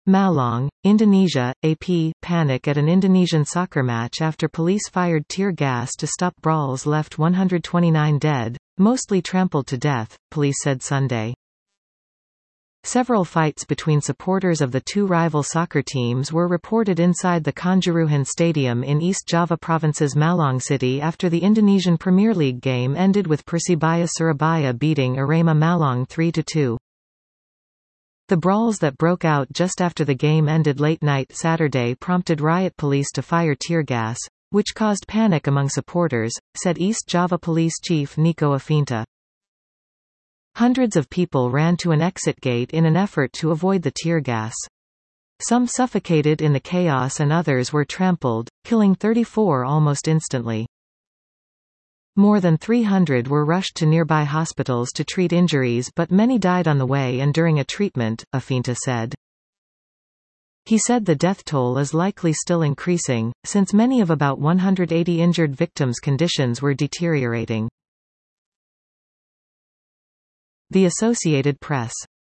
Malang, Indonesia, AP. Panic at an Indonesian soccer match after police fired tear gas to stop brawls left 129 dead, mostly trampled to death, police said Sunday. Several fights between supporters of the two rival soccer teams were reported inside the Kanjuruhan Stadium in East Java Province's Malang City after the Indonesian Premier League game ended with Persibaya Surabaya beating Arema Malang 3-2. The brawls that broke out just after the game ended late night Saturday prompted riot police to fire tear gas, which caused panic among supporters, said East Java Police Chief Nico Afinta. Hundreds of people ran to an exit gate in an effort to avoid the tear gas. Some suffocated in the chaos and others were trampled, killing 34 almost instantly. More than 300 were rushed to nearby hospitals to treat injuries, but many died on the way and during a treatment, Afinta said. He said the death toll is likely still increasing, since many of about 180 injured victims' conditions were deteriorating. The Associated Press